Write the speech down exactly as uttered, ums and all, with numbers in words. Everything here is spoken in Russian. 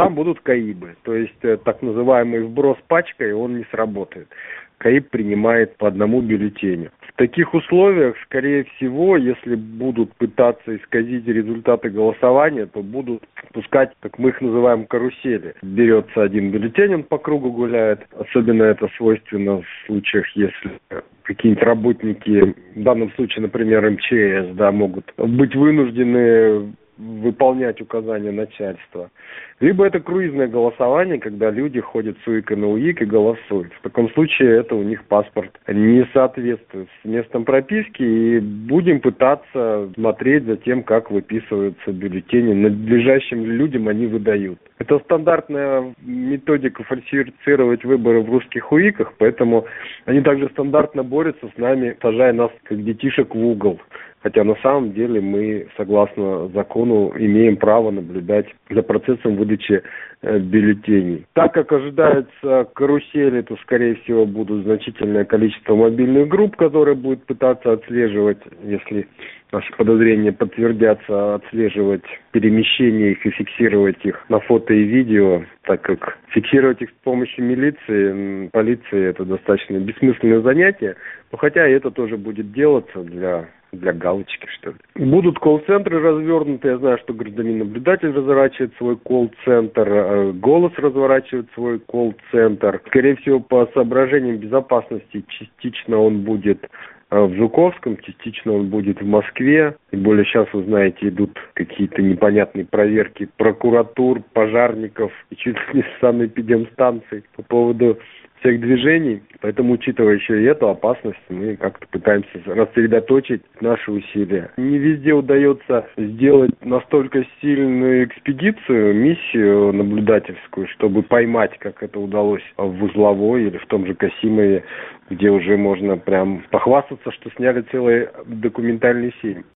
там будут КАИБы. То есть э, так называемый вброс пачкой, он не сработает. КАИБ принимает по одному бюллетеню. В таких условиях, скорее всего, если будут пытаться исказить результаты голосования, то будут пускать, как мы их называем, карусели. Берется один бюллетень, он по кругу гуляет. Особенно это свойственно в случаях, если какие-нибудь работники, в данном случае, например, эм че эс, да, могут быть вынуждены выполнять указания начальства. Либо это круизное голосование, когда люди ходят с УИК и на УИК и голосуют. В таком случае это у них паспорт не соответствует с местом прописки, и будем пытаться смотреть за тем, как выписываются бюллетени. Надлежащим людям они выдают. Это стандартная методика фальсифицировать выборы в русских УИКах, поэтому они также стандартно борются с нами, сажая нас как детишек в угол. Хотя на самом деле мы, согласно закону, имеем право наблюдать за процессом выдачи э, бюллетеней. Так как ожидаются карусели, то, скорее всего, будут значительное количество мобильных групп, которые будут пытаться отслеживать, если наши подозрения подтвердятся, отслеживать перемещение их и фиксировать их на фото и видео, так как фиксировать их с помощью милиции, полиции, это достаточно бессмысленное занятие, но хотя это тоже будет делаться для... для галочки, что ли. Будут колл-центры развернуты. Я знаю, что гражданин-наблюдатель разворачивает свой колл-центр, «Голос» разворачивает свой колл-центр. Скорее всего, по соображениям безопасности частично он будет в Жуковском, частично он будет в Москве. Тем более сейчас, вы знаете, идут какие-то непонятные проверки прокуратур, пожарников и чуть ли не санэпидемстанций по поводу всех движений. Поэтому, учитывая еще и эту опасность, мы как-то пытаемся рассредоточить наши усилия. Не везде удается сделать настолько сильную экспедицию, миссию наблюдательскую, чтобы поймать, как это удалось в Узловой или в том же Касимове, где уже можно прям похвастаться, что сняли целый документальный фильм.